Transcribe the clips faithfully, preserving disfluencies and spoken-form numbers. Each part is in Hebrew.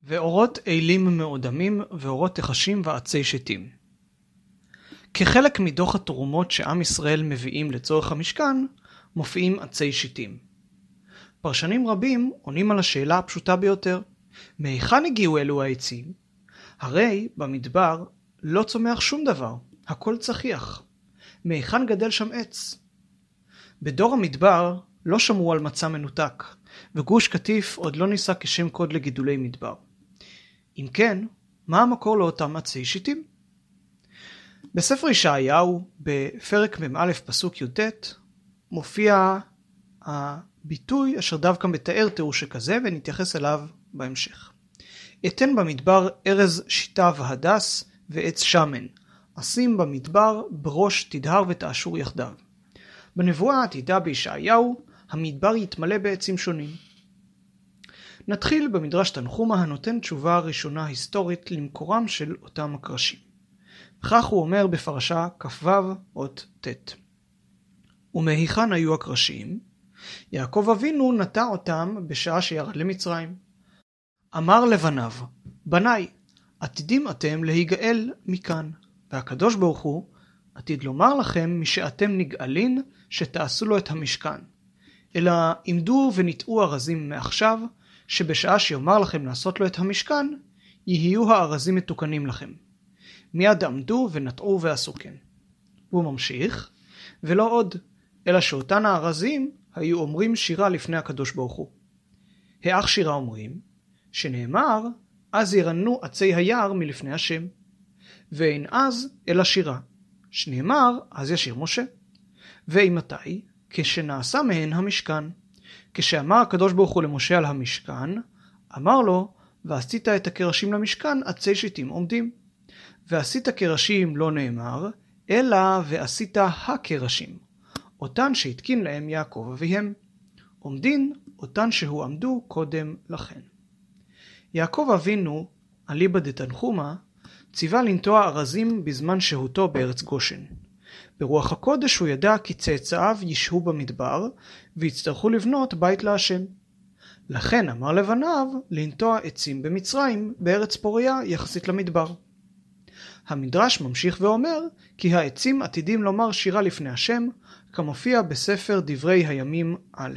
ואורות אילים מאודמים ואורות תחשים ועצי שתים. כחלק מדוח התרומות שעם ישראל מביאים לצורך המשכן, מופיעים עצי שתים. פרשנים רבים עונים על השאלה הפשוטה ביותר, מהיכן הגיעו אלו העצים? הרי במדבר לא צומח שום דבר, הכל צחיח. מהיכן גדל שם עץ? בדור המדבר לא שמרו על מצע מנותק, וגוש קטיף עוד לא ניסה כשם קוד לגידולי מדבר. אם כן, מה המקור לאותם עצי שתים? בספר ישעיהו, בפרק מ"א פסוק י"ט, מופיע הביטוי אשר דווקא מתאר תיאור שכזה, ונתייחס אליו בהמשך. אתן במדבר ארז שיטה והדס ועץ שמן, אשים במדבר בראש תדהר ותאשור יחדיו. בנבואה העתידה בישעיהו, המדבר יתמלא בעצים שונים. נתחיל במדרש תנחומא הנותן תשובה ראשונה היסטורית למקורם של אותם הקרשים. וכך הוא אומר בפרשה כ"ו אות ט'. ומהיכן היו הקרשים? יעקב אבינו נטע אותם בשעה שירד למצרים. אמר לבניו, בניי, עתידים אתם להיגאל מכאן, והקדוש ברוך הוא עתיד לומר לכם משאתם נגאלין שתעשו לו את המשכן. אלא עמדו ונטעו ארזים מעכשיו, שבשעה שיאמר לכם לעשות לו את המשכן, יהיו הארזים מתוקנים לכם. מיד עמדו ונטעו ועשו כן. הוא ממשיך, ולא עוד, אלא שאותן הארזים היו אומרים שירה לפני הקדוש ברוך הוא. האח שירה אומרים, שנאמר, אז ירנו עצי היער מלפני השם. ואין אז אלא שירה, שנאמר, אז ישיר משה. ואימתי? כשנעשה מהן המשכן. כשאמר הקדוש ברוך הוא למשה על המשכן, אמר לו, ועשית את הקרשים למשכן עצי שתים עומדים. ועשית קרשים לא נאמר, אלא ועשית הקרשים, אותן שהתקין להם יעקב אביהם. עומדין אותן שהועמדו קודם לכן. יעקב אבינו, אליבא דתנחומא, ציווה לנטוע ארזים בזמן שהותו בארץ גושן. ברוח הקודש הוא ידע כי צאצאיו ישהו במדבר, ויצטרכו לבנות בית להשם. לכן אמר לבניו לנטוע עצים במצרים, בארץ פוריה יחסית למדבר. המדרש ממשיך ואומר כי העצים עתידים לומר שירה לפני השם, כמופיע בספר דברי הימים א'.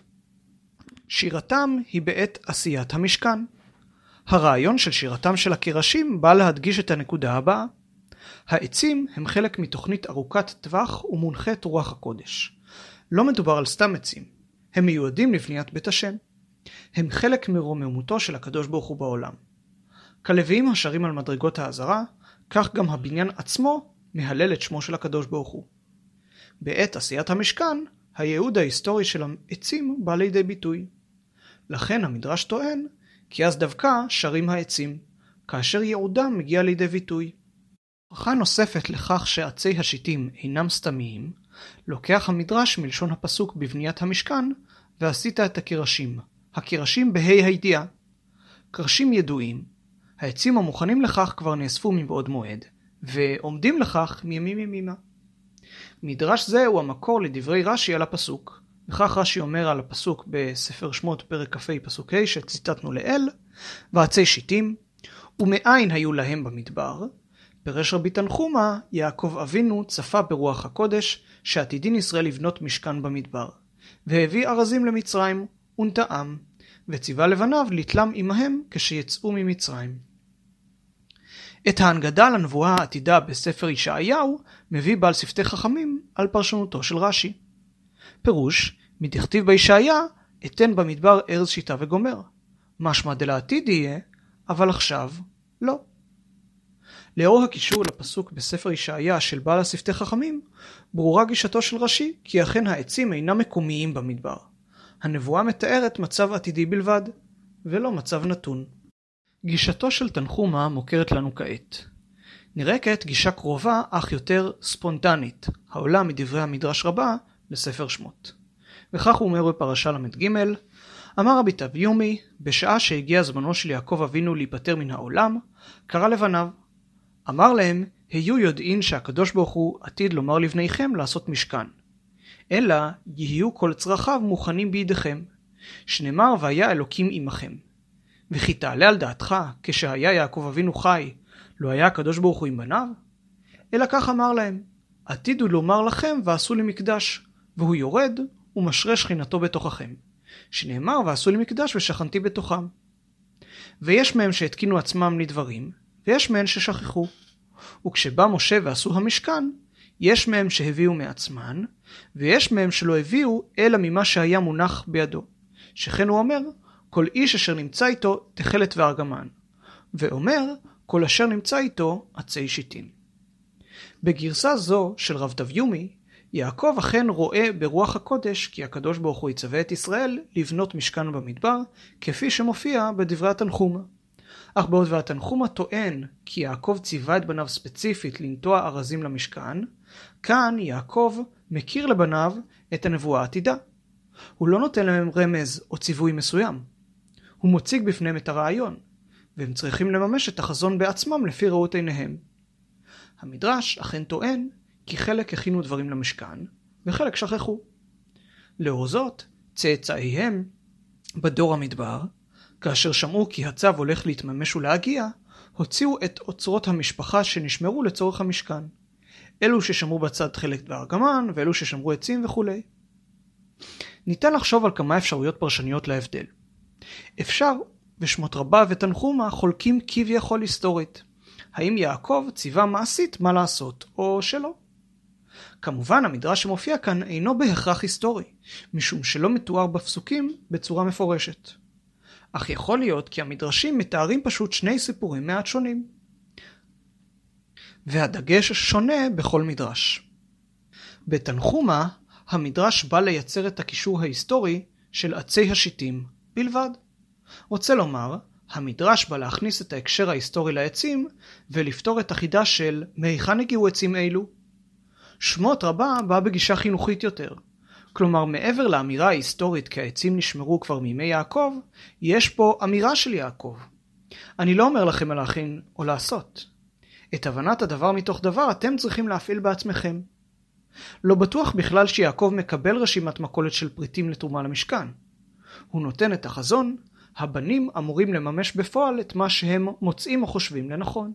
שירתם היא בעת עשיית המשכן. הרעיון של שירתם של הקרשים בא להדגיש את הנקודה הבאה. העצים הם חלק מתוכנית ארוכת טווח ומונחת רוח הקודש. לא מדובר על סתם עצים, הם מיועדים לבניית בית השם. הם חלק מרוממותו של הקדוש ברוך הוא בעולם. כלוויים השרים על מדרגות העזרה, כך גם הבניין עצמו מהלל את שמו של הקדוש ברוך הוא. בעת עשיית המשכן, הייעוד ההיסטורי של העצים בא לידי ביטוי. לכן המדרש טוען כי אז דווקא שרים העצים, כאשר ייעודם מגיע לידי ביטוי. הוכחה נוספת לכך שעצי השיטים אינם סתמיים, לוקח המדרש מלשון הפסוק בבניית המשכן, ועשית את הקרשים, הקרשים בה"א הידיעה. קרשים ידועים, העצים המוכנים לכך כבר נאספו מבעוד מועד, ועומדים לכך מימים ימימה. מדרש זה הוא המקור לדברי רש"י על הפסוק, וכך רש"י אומר על הפסוק בספר שמות פרק כ"ה פסוק ה' שציטטנו לאל, ועצי שיטים, ומאין היו להם במדבר, פירש רבי תנחומא, יעקב אבינו צפה ברוח הקודש שעתידין ישראל לבנות משכן במדבר, והביא ארזים למצרים ונטעם, וציווה לבניו לתלם עמהם כשיצאו ממצרים. את ההנגדה לנבואה העתידה בספר ישעיהו מביא בעל שפתי חכמים על פרשנותו של רש"י. פירוש, מדכתיב בישעיה, אתן במדבר ארז שיטה וגומר. משמע דלעתיד יהיה, אבל עכשיו לא. לאור הקישור לפסוק בספר ישעיה של בעל השפתי חכמים, ברורה גישתו של רש"י כי אכן העצים אינם מקומיים במדבר. הנבואה מתארת מצב עתידי בלבד, ולא מצב נתון. גישתו של תנחומא מוכרת לנו כעת. נראה כעת גישה קרובה אך יותר ספונטנית, העולה מדברי המדרש רבה לספר שמות. וכך הוא אומר בפרשה למ"ג, אמר רבי תביומי, בשעה שהגיע זמנו של יעקב אבינו להיפטר מן העולם, קרא לבניו. אמר להם, היו יודעין שהקדוש ברוך הוא עתיד לומר לבניכם לעשות משכן. אלא יהיו כל צרכיו מוכנים בידיכם, שנאמר והיה אלוקים עמכם. וכי תעלה על דעתך, כשהיה יעקב אבינו חי, לא היה הקדוש ברוך הוא עם בניו? אלא כך אמר להם, עתידו לומר לכם ועשו לי מקדש, והוא יורד ומשרה שכינתו בתוככם. שנאמר ועשו לי מקדש ושכנתי בתוכם. ויש מהם שהתקינו עצמם לדברים, ויש מהם ששכחו. וכשבא משה ועשו המשכן, יש מהם שהביאו מעצמן, ויש מהם שלא הביאו אלא ממה שהיה מונח בידו. שכן הוא אומר, כל איש אשר נמצא איתו תכלת וארגמן. ואומר, כל אשר נמצא איתו עצי שיטים. בגרסה זו של רב דביומי, יעקב אכן רואה ברוח הקודש כי הקדוש ברוך הוא יצווה את ישראל לבנות משכן במדבר, כפי שמופיע בדברי התנחומה. אך בעוד והתנחומה טוען כי יעקב ציווה את בניו ספציפית לנטוע ארזים למשכן, כאן יעקב מכיר לבניו את הנבואה העתידה. הוא לא נותן להם רמז או ציווי מסוים. הוא מציג בפניהם את הרעיון, והם צריכים לממש את החזון בעצמם לפי ראות עיניהם. המדרש אכן טוען כי חלק הכינו דברים למשכן, וחלק שכחו. לאור זאת, צאצאיהם בדור המדבר, כאשר שמעו כי הצו הולך להתממש ולהגיע, הוציאו את אוצרות המשפחה שנשמרו לצורך המשכן. אלו ששמרו בצד חלק וארגמן, ואלו ששמרו עצים וכו'. ניתן לחשוב על כמה אפשרויות פרשניות להבדל. אפשר, ושמות רבה ותנחומה חולקים כביכול היסטורית. האם יעקב ציווה מעשית מה לעשות, או שלא? כמובן, המדרש שמופיע כאן אינו בהכרח היסטורי, משום שלא מתואר בפסוקים בצורה מפורשת. אך יכול להיות כי המדרשים מתארים פשוט שני סיפורים מעט שונים. והדגש שונה בכל מדרש. בתנחומה, המדרש בא לייצר את הקישור ההיסטורי של עצי השיטים בלבד. רוצה לומר, המדרש בא להכניס את ההקשר ההיסטורי לעצים ולפתור את החידה של מהיכן הגיעו עצים אלו. שמות רבה בא בגישה חינוכית יותר. כלומר, מעבר לאמירה ההיסטורית כי העצים נשמרו כבר מימי יעקב, יש פה אמירה של יעקב. אני לא אומר לכם על להכין או לעשות. את הבנת הדבר מתוך דבר אתם צריכים להפעיל בעצמכם. לא בטוח בכלל שיעקב מקבל רשימת מכולת של פריטים לתרומה למשכן. הוא נותן את החזון, הבנים אמורים לממש בפועל את מה שהם מוצאים או חושבים לנכון.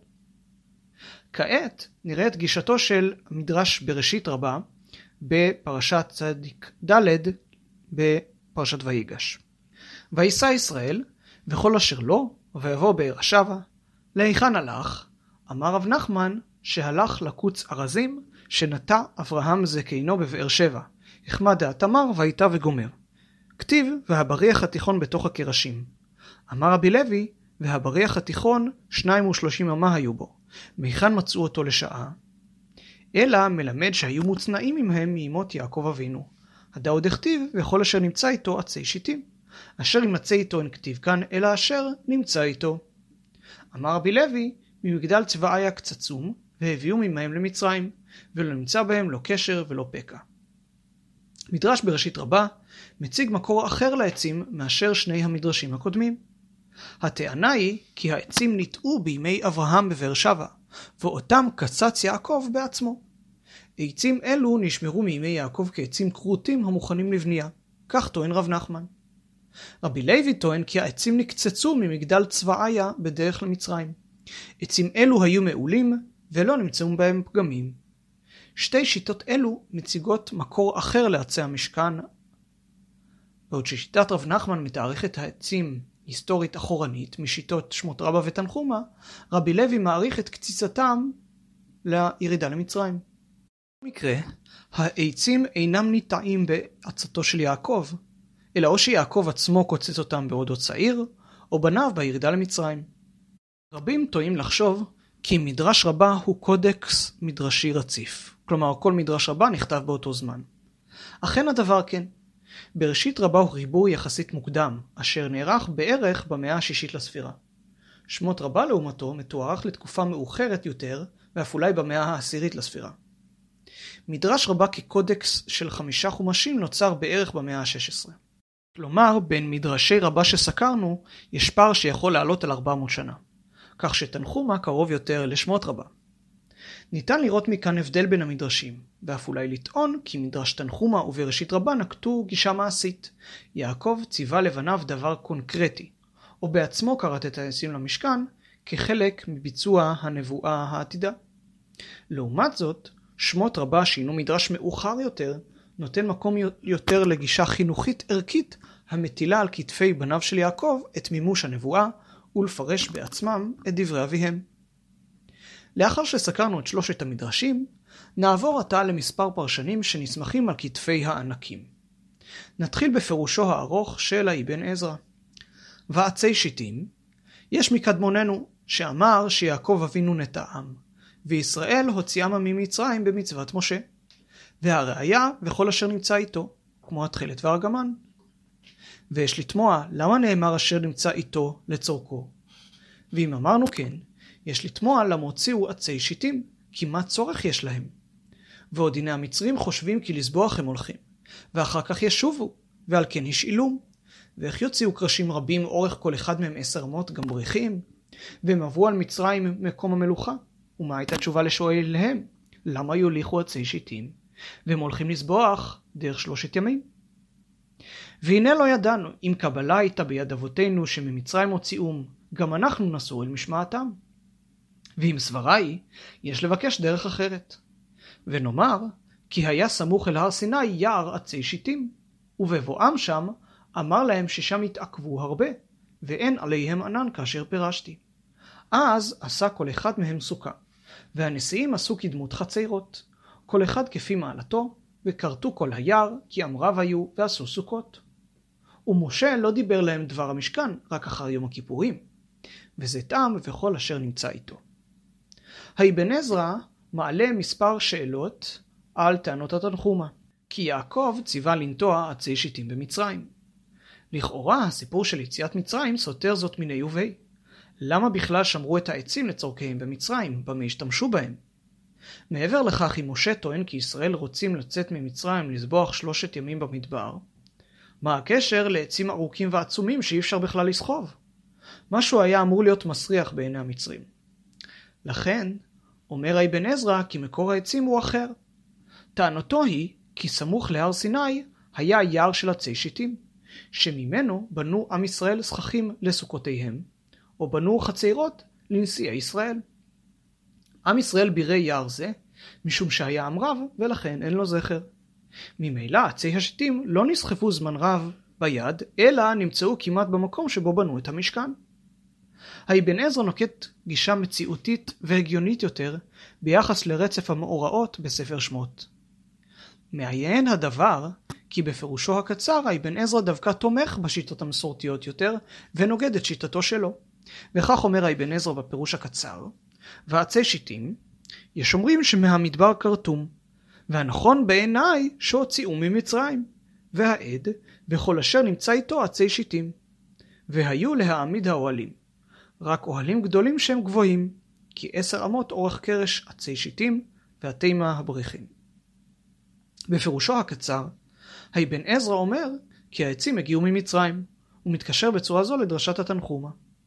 כעת נראה את גישתו של מדרש בראשית רבה בפרשת צדיק ד' בפרשת ויגש. ויסע ישראל וכל אשר לו ויבוא באר השבה, להיכן הלך? אמר רב נחמן שהלך לקוץ ארזים שנטע אברהם זקנו בבאר שבע, החמא דעת אמר והייתה וגומר. כתיב והבריח התיכון בתוך הקרשים. אמר רבי לוי והבריח התיכון שניים ושלושים אמה היו בו. מהיכן מצאו אותו לשעה? אלא מלמד שהיו מוצנעים עמהם מימות יעקב אבינו. הדא עוד הכתיב וכל אשר נמצא איתו עצי שיטים. אשר ימצא איתו אין כתיב כאן אלא אשר נמצא איתו. אמר רבי לוי ממגדל צבעיה קצצום והביאו ממהם למצרים ולא נמצא בהם לא קשר ולא פקע. מדרש בראשית רבה מציג מקור אחר לעצים מאשר שני המדרשים הקודמים. הטענה היא כי העצים ניטעו בימי אברהם בבאר שבע, ואותם קצץ יעקב בעצמו. עצים אלו נשמרו מימי יעקב כעצים כרותים המוכנים לבנייה, כך טוען רב נחמן. רבי לוי טוען כי העצים נקצצו ממגדל צבעיה בדרך למצרים. עצים אלו היו מעולים ולא נמצאו בהם פגמים. שתי שיטות אלו מציגות מקור אחר לעצי המשכן, בעוד ששיטת רב נחמן מתאריכת העצים היסטורית אחורנית משיטות שמות רבה ותנחומה, רבי לוי מעריך את קציצתם לירידה למצרים. במקרה, העצים אינם ניטעים בעצתו של יעקב, אלא או שיעקב עצמו קוצץ אותם בעודו צעיר, או בניו בירידה למצרים. רבים טועים לחשוב כי מדרש רבה הוא קודקס מדרשי רציף, כלומר כל מדרש רבה נכתב באותו זמן. אכן הדבר כן. בראשית רבה הוא ריבוי יחסית מוקדם, אשר נערך בערך במאה השישית לספירה. שמות רבה לעומתו מתוארך לתקופה מאוחרת יותר, ואף אולי במאה העשירית לספירה. מדרש רבה כקודקס של חמישה חומשים נוצר בערך במאה ה-שש עשרה. כלומר, בין מדרשי רבה שסקרנו, יש פער שיכול לעלות על ארבע מאות שנה, כך שתנחומה קרוב יותר לשמות רבה. ניתן לראות מכאן הבדל בין המדרשים, ואף אולי לטעון כי מדרש תנחומה ובראשית רבה נקטו גישה מעשית. יעקב ציווה לבניו דבר קונקרטי, או בעצמו כרת את העצים למשכן כחלק מביצוע הנבואה העתידה. לעומת זאת, שמות רבה שהינו מדרש מאוחר יותר, נותן מקום יותר לגישה חינוכית ערכית המטילה על כתפי בניו של יעקב את מימוש הנבואה ולפרש בעצמם את דברי אביהם. לאחר שסקרנו את שלושת המדרשים, נעבור עתה למספר פרשנים שנסמכים על כתפי הענקים. נתחיל בפירושו הארוך של האבן עזרא. ועצי שיטים, יש מקדמוננו שאמר שיעקב אבינו נטעם, וישראל הוציאם ממצרים במצוות משה, והראיה וכל אשר נמצא איתו, כמו התכלת והארגמן. ויש לתמוע למה נאמר אשר נמצא איתו לצורכו. ואם אמרנו כן, יש לתמוע למה הוציאו עצי שיטים, כי מה צורך יש להם. ועוד הנה המצרים חושבים כי לסבוח הם הולכים, ואחר כך ישובו, ועל כן השאילום. ואיך יוציאו קרשים רבים אורך כל אחד מהם עשר אמות גם בריחים, והם עברו על מצרים מקום המלוכה. ומה הייתה תשובה לשואל להם? למה יוליכו עצי שיטים? והם הולכים לסבוח דרך שלושת ימים. והנה לא ידענו, אם קבלה הייתה ביד אבותינו שממצרים הוציאום, גם אנחנו נסור אל משמעתם. ואם סברה היא, יש לבקש דרך אחרת. ונאמר, כי היה סמוך אל הר סיני יער עצי שיטים, ובבואם שם אמר להם ששם התעכבו הרבה, ואין עליהם ענן כאשר פירשתי. אז עשה כל אחד מהם סוכה, והנשיאים עשו כדמות חצרות, כל אחד כפי מעלתו, וקרתו כל היער, כי אמריו היו ועשו סוכות. ומשה לא דיבר להם דבר המשכן, רק אחר יום הכיפורים, וזה טעם וכל אשר נמצא איתו. האבן עזרא מעלה מספר שאלות על טענות התנחומה, כי יעקב ציווה לנטוע עצי שיטים במצרים. לכאורה הסיפור של יציאת מצרים סותר זאת מיני ובי. למה בכלל שמרו את העצים לצורכיהם במצרים, במה השתמשו בהם? מעבר לכך, אם משה טוען כי ישראל רוצים לצאת ממצרים לסבוח שלושת ימים במדבר, מה הקשר לעצים ארוכים ועצומים שאי אפשר בכלל לסחוב? משהו היה אמור להיות מסריח בעיני המצרים. לכן, אומר האבן עזרא כי מקור העצים הוא אחר. טענתו היא כי סמוך להר סיני היה יער של עצי שיטים, שממנו בנו עם ישראל סככים לסוכותיהם, או בנו חצרות לנשיאי ישראל. עם ישראל בירי יער זה, משום שהיה עם רב, ולכן אין לו זכר. ממילא עצי השיטים לא נסחפו זמן רב ביד, אלא נמצאו כמעט במקום שבו בנו את המשכן. האבן עזרא נוקט גישה מציאותית והגיונית יותר ביחס לרצף המאורעות בספר שמות. מעיין הדבר כי בפירושו הקצר האבן עזרא דווקא תומך בשיטות המסורתיות יותר ונוגד את שיטתו שלו. וכך אומר האבן עזרא בפירוש הקצר, ועצי שיטים יש אומרים שמהמדבר קרתום, והנכון בעיניי שהוציאו ממצרים, והעד בכל אשר נמצא איתו עצי שיטים, והיו להעמיד האוהלים, רק אוהלים גדולים שהם גבוהים, כי עשר אמות אורך קרש עצי שיטים והתימה הבריחים. בפירושו הקצר, האבן עזרא אומר כי העצים הגיעו ממצרים, ומתקשר בצורה זו לדרשת התנחומה.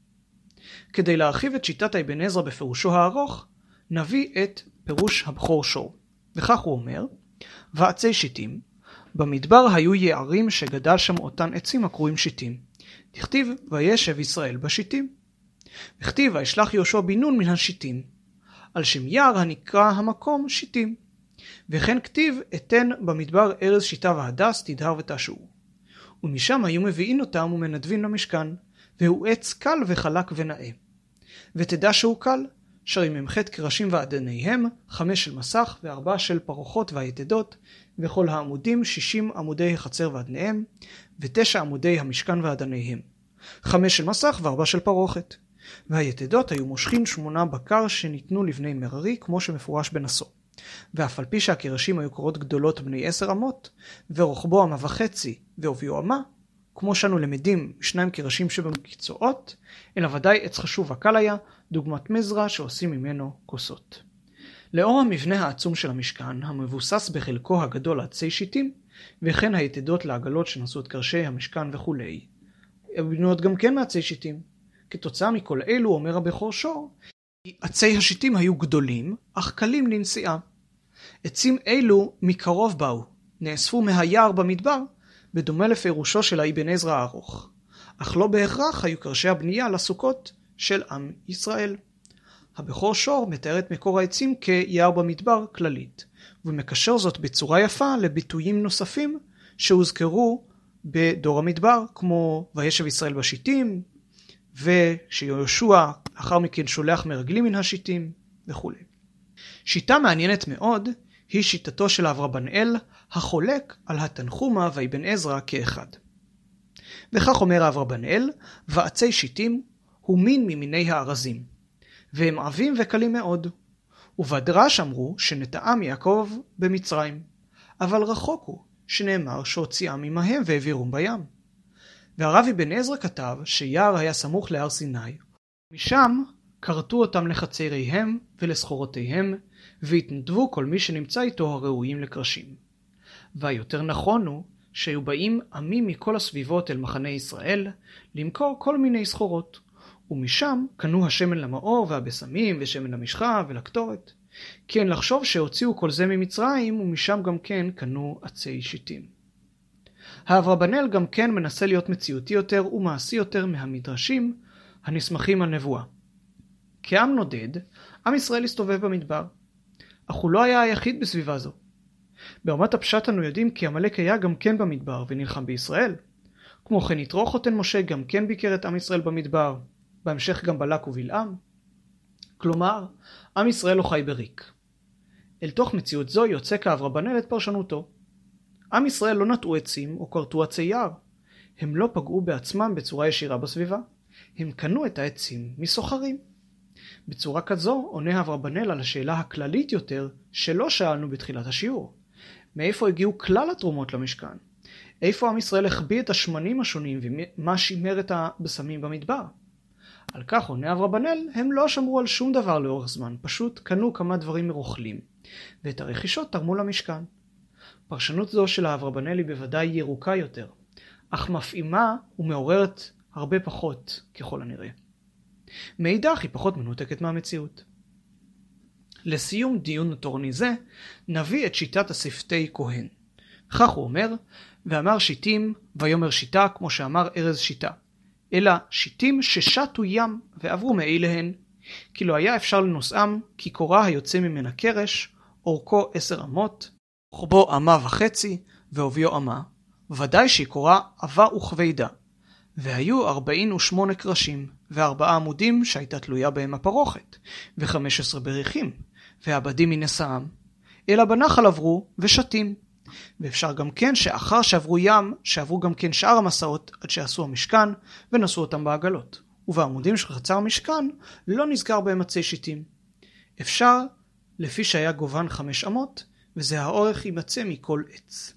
כדי להרחיב את שיטת האבן עזרא בפירושו הארוך, נביא את פירוש הבכור שור. וכך הוא אומר, ועצי שיטים, במדבר היו יערים שגדל שם אותן עצים הקרויים שיטים. תכתיב וישב ישראל בשיטים. וכתיב וישלח יהושע בן נון מן השיטים, על שם יער הנקרא המקום שיטים. וכן כתיב אתן במדבר ארז שיטה והדס תדהר ותשעו. ומשם היו מביאים אותם ומנדבים למשכן, והוא עץ קל וחלק ונאה. ותדע שהוא קל, שרים ממחת קרשים ועדניהם, חמש של מסך וארבע של פרוחות והיתדות, וכל העמודים שישים עמודי החצר ועדניהם, ותשע עמודי המשכן ועדניהם, חמש של מסך וארבע של פרוכת. והיתדות היו מושכין שמונה בקר שניתנו לבני מררי, כמו שמפורש בנסו. ואף על פי שהקרשים היו קורות גדולות בני עשר אמות, ורוחבו אמה וחצי ועוביו אמה, כמו שאנו למדים שניים קרשים שבמקצועות, אלא ודאי עץ חשוב וקל היה, דוגמת מזרע שעושים ממנו כוסות. לאור המבנה העצום של המשכן, המבוסס בחלקו הגדול עצי שיטים, וכן היתדות לעגלות שנשאו את קרשי המשכן וכו', בנויות גם כן מעצי שיטים. כתוצאה מכל אלו, אומר הבכור שור, עצי השיטים היו גדולים, אך קלים לנשיאה. עצים אלו מקרוב באו, נאספו מהיער במדבר, בדומה לפירושו של האבן עזרא הארוך. אך לא בהכרח היו קרשי הבנייה לסוכות של עם ישראל. הבכור שור מתאר את מקור העצים כיער במדבר כללית, ומקשר זאת בצורה יפה לביטויים נוספים שהוזכרו בדור המדבר, כמו וישב ישראל בשיטים, ושיהושע לאחר מכן שולח מרגלים מן השיטים וכו'. שיטה מעניינת מאוד היא שיטתו של אברבנאל החולק על התנחומה ואבן עזרא כאחד. וכך אומר אברבנאל, ועצי שיטים הוא מין ממיני הארזים, והם עבים וקלים מאוד. ובדרש אמרו שנטעם יעקב במצרים, אבל רחוק הוא שנאמר שהוציאם עמהם והעבירום בים. והרב אבן עזרא כתב שיער היה סמוך להר סיני, משם כרתו אותם לחצריהם ולסחורותיהם, והתנדבו כל מי שנמצא איתו הראויים לקרשים. והיותר נכון הוא שהיו באים עמים מכל הסביבות אל מחנה ישראל למכור כל מיני סחורות, ומשם קנו השמן למאור והבשמים ושמן למשחה ולקטורת. כן לחשוב שהוציאו כל זה ממצרים, ומשם גם כן קנו עצי שיטים. האברבנאל גם כן מנסה להיות מציאותי יותר ומעשי יותר מהמדרשים הנסמכים על נבואה. כעם נודד, עם ישראל הסתובב במדבר, אך הוא לא היה היחיד בסביבה זו. ברמת הפשט אנו יודעים כי עמלק היה גם כן במדבר ונלחם בישראל. כמו כן יתרו חותן משה גם כן ביקר את עם ישראל במדבר, בהמשך גם בלק ובלעם. כלומר, עם ישראל לא חי בריק. אל תוך מציאות זו יוצא כאברבנאל את פרשנותו. עם ישראל לא נטעו עצים או כרתו עצי יער. הם לא פגעו בעצמם בצורה ישירה בסביבה. הם קנו את העצים מסוחרים. בצורה כזו עונה אברבנאל על השאלה הכללית יותר שלא שאלנו בתחילת השיעור. מאיפה הגיעו כלל התרומות למשכן? איפה עם ישראל החביא את השמנים השונים ומה שימר את הבשמים במדבר? על כך עונה אברבנאל, הם לא שמרו על שום דבר לאורך זמן, פשוט קנו כמה דברים מרוכלים, ואת הרכישות תרמו למשכן. פרשנות זו של האברבנאל היא בוודאי ירוקה יותר, אך מפעימה ומעוררת הרבה פחות ככל הנראה. מאידך היא פחות מנותקת מהמציאות. לסיום דיון תורני זה, נביא את שיטת השפתי כהן. כך הוא אומר, ואמר שיטים ויאמר שיטה כמו שאמר ארז שיטה, אלא שיטים ששטו ים ועברו מאליהן, כי לא היה אפשר לנוסעם, כי קורה היוצא ממנה קרש, אורכו עשר אמות, רוחבו אמה וחצי, ועוביו אמה, ודאי שהיא קורה עבה וכבדה. והיו ארבעים ושמונה קרשים, וארבעה עמודים שהייתה תלויה בהם הפרוכת, וחמש עשרה בריחים, והעבדים מנסעם, אלא בנחל עברו ושתים. ואפשר גם כן שאחר שעברו ים, שעברו גם כן שאר המסעות עד שעשו המשכן, ונסעו אותם בעגלות. ובעמודים של חצר המשכן לא נזכר בהם עצי שיטים. אפשר, לפי שהיה גובן חמש אמות, וזה האורך יימצא מכל עץ.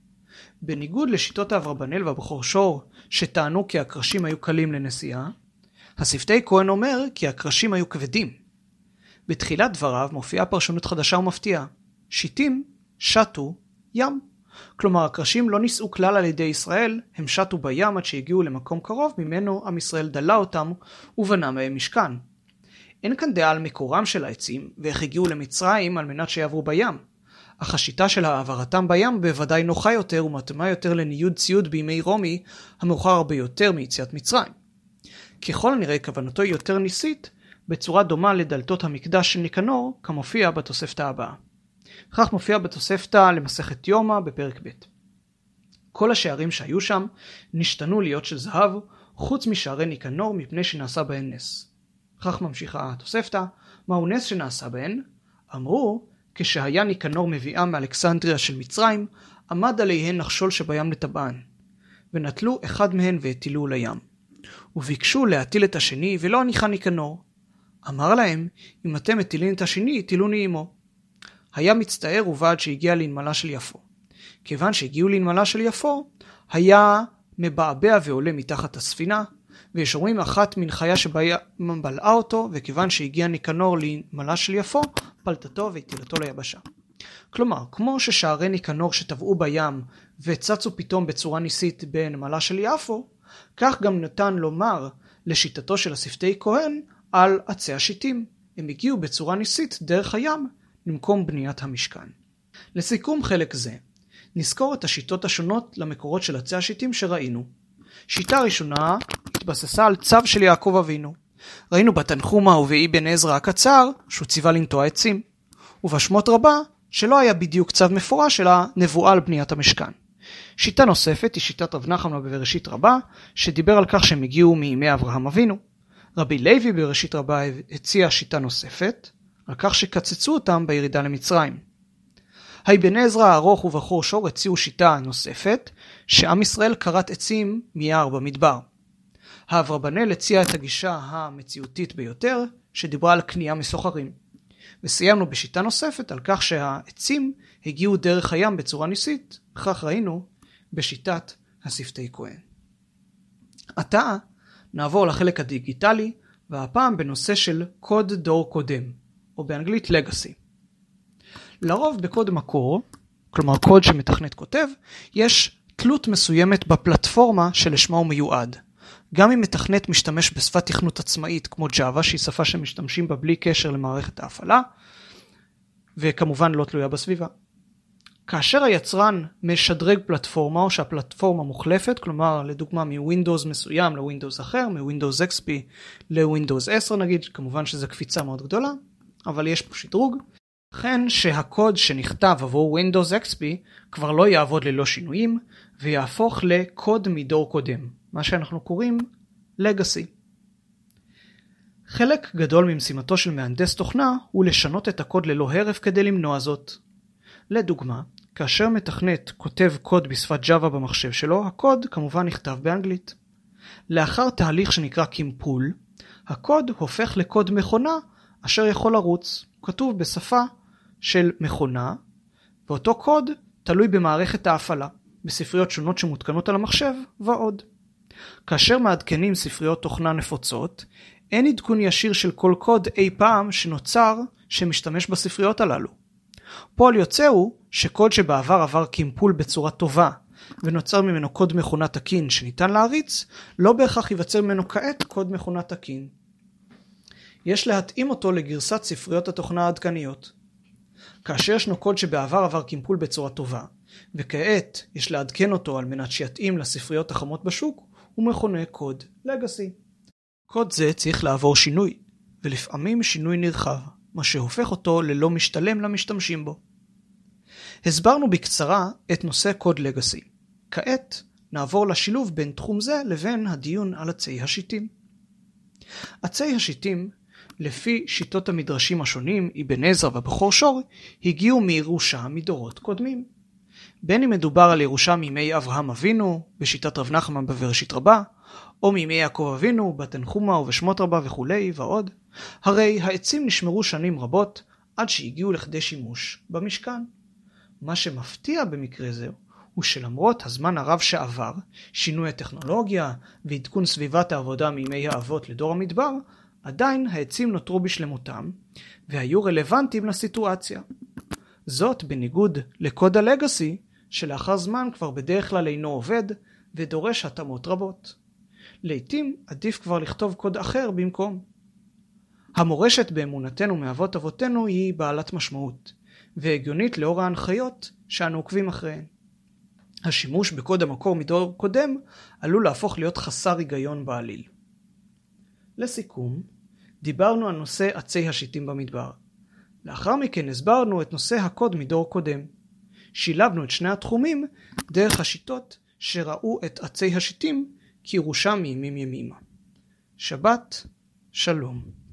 בניגוד לשיטות האברבנאל והבכור שור, שטענו כי הקרשים היו קלים לנסיעה, השפתי כהן אומר כי הקרשים היו כבדים. בתחילת דבריו מופיעה פרשנות חדשה ומפתיעה. שיטים שטו ים. כלומר, הקרשים לא ניסעו כלל על ידי ישראל, הם שטו בים עד שהגיעו למקום קרוב ממנו עם ישראל דלה אותם ובנה מהם משכן. אין כאן דעה על מקורם של העצים ואיך הגיעו למצרים על מנת שיעברו בים. אך השיטה של העברתם בים בוודאי נוחה יותר ומתאימה יותר לניוד ציוד בימי רומי המאוחר הרבה יותר מיציאת מצרים. ככל הנראה כוונתו היא יותר ניסית, בצורה דומה לדלתות המקדש של ניקנור, כמופיע בתוספתא הבאה. כך מופיע בתוספתא למסכת יומא בפרק ב'. כל השערים שהיו שם נשתנו להיות של זהב, חוץ משערי ניקנור מפני שנעשה בהן נס. כך ממשיכה התוספתא, מהו נס שנעשה בהן? אמרו, כשהיה ניקנור מביאה מאלכסנדריה של מצרים, עמד עליהן נחשול שבים לטבען, ונטלו אחד מהן והטילו לים. וביקשו להטיל את השני, ולא הניחה ניקנור. אמר להם, אם אתם מטילים את השני, טילוני עמו. היה מצטער ובעד שהגיע לנמלה של יפו. כיוון שהגיעו לנמלה של יפו, היה מבעבע ועולה מתחת הספינה, ויש אומרים אחת מן חיה שבלעה אותו, וכיוון שהגיע ניקנור לנמלה של יפו, פלטתו והטילתו ליבשה. כלומר, כמו ששערי ניקנור שטבעו בים וצצו פתאום בצורה ניסית בנמלה של יפו, כך גם ניתן לומר לשיטתו של השפתי כהן על עצי השיטים. הם הגיעו בצורה ניסית דרך הים למקום בניית המשכן. לסיכום חלק זה, נזכור את השיטות השונות למקורות של עצי השיטים שראינו. שיטה ראשונה התבססה על צו של יעקב אבינו. ראינו בתנחומה ובאבן עזרא הקצר שהוא ציווה לנטוע עצים, ובשמות רבה שלא היה בדיוק צו מפורש אלא נבואה על בניית המשכן. שיטה נוספת היא שיטת רב נחמן בבראשית רבה, שדיבר על כך שהם הגיעו מימי אברהם אבינו. רבי לוי בראשית רבה הציע שיטה נוספת, על כך שקצצו אותם בירידה למצרים. האבן עזרא הארוך ובחור שור הציעו שיטה נוספת, שעם ישראל כרת עצים מיער במדבר. האברבנאל הציע את הגישה המציאותית ביותר, שדיברה על קנייה מסוחרים. וסיימנו בשיטה נוספת על כך שהעצים הגיעו דרך הים בצורה ניסית, וכך ראינו בשיטת השפתי כהן. עתה נעבור לחלק הדיגיטלי, והפעם בנושא של קוד דור קודם, או באנגלית Legacy. לרוב בקוד מקור, כלומר קוד שמתכנת כותב, יש תלות מסוימת בפלטפורמה שלשמה הוא מיועד. גם אם מתכנת משתמש בשפת תכנות עצמאית כמו Java, שהיא שפה שמשתמשים בה בלי קשר למערכת ההפעלה, וכמובן לא תלויה בסביבה. כאשר היצרן משדרג פלטפורמה או שהפלטפורמה מוחלפת, כלומר לדוגמה מווינדוס מסוים לווינדוס אחר, מווינדוס אקס פי לווינדוס עשר נגיד, כמובן שזו קפיצה מאוד גדולה, אבל יש פה שדרוג, לכן שהקוד שנכתב עבור ווינדוס אקס פי כבר לא יעבוד ללא שינויים, ויהפוך לקוד מדור קודם, מה שאנחנו קוראים Legacy. חלק גדול ממשימתו של מהנדס תוכנה הוא לשנות את הקוד ללא הרף כדי למנוע זאת. לדוגמה, כאשר מתכנת כותב קוד בשפת Java במחשב שלו, הקוד כמובן נכתב באנגלית. לאחר תהליך שנקרא קימפול, הקוד הופך לקוד מכונה אשר יכול לרוץ. כתוב בשפה של מכונה, ואותו קוד תלוי במערכת ההפעלה, בספריות שונות שמותקנות על המחשב ועוד. כאשר מעדכנים ספריות תוכנה נפוצות, אין עדכון ישיר של כל קוד אי פעם שנוצר שמשתמש בספריות הללו. פועל יוצא הוא שקוד שבעבר עבר קימפול בצורה טובה ונוצר ממנו קוד מכונה תקין שניתן להריץ, לא בהכרח ייווצר ממנו כעת קוד מכונה תקין. יש להתאים אותו לגרסת ספריות התוכנה העדכניות. כאשר ישנו קוד שבעבר עבר קימפול בצורה טובה, וכעת יש לעדכן אותו על מנת שיתאים לספריות החמות בשוק, הוא מכונה קוד Legacy. קוד זה צריך לעבור שינוי, ולפעמים שינוי נרחב, מה שהופך אותו ללא משתלם למשתמשים בו. הסברנו בקצרה את נושא קוד Legacy. כעת נעבור לשילוב בין תחום זה לבין הדיון על עצי השיטים. עצי השיטים, לפי שיטות המדרשים השונים, אבן עזרא ובחור שור, הגיעו מירושה מדורות קודמים. בין אם מדובר על ירושה מימי אברהם אבינו, בשיטת רב נחמן בבראשית רבה, או מימי יעקב אבינו, בתנחומה ובשמות רבה וכו' ועוד, הרי העצים נשמרו שנים רבות עד שהגיעו לכדי שימוש במשכן. מה שמפתיע במקרה זה הוא שלמרות הזמן הרב שעבר, שינוי הטכנולוגיה ועדכון סביבת העבודה מימי האבות לדור המדבר, עדיין העצים נותרו בשלמותם והיו רלוונטיים לסיטואציה. זאת בניגוד לקוד הלגאסי, שלאחר זמן כבר בדרך כלל אינו עובד ודורש התאמות רבות. לעתים עדיף כבר לכתוב קוד אחר במקום. המורשת באמונתנו מאבות אבותינו היא בעלת משמעות, והגיונית לאור ההנחיות שאנו עוקבים אחריהן. השימוש בקוד המקור מדור קודם עלול להפוך להיות חסר היגיון בעליל. לסיכום, דיברנו על נושא עצי השיטים במדבר. לאחר מכן הסברנו את נושא הקוד מדור קודם. שילבנו את שני התחומים דרך השיטות שראו את עצי השיטים כירושה מימים ימימה. שבת שלום.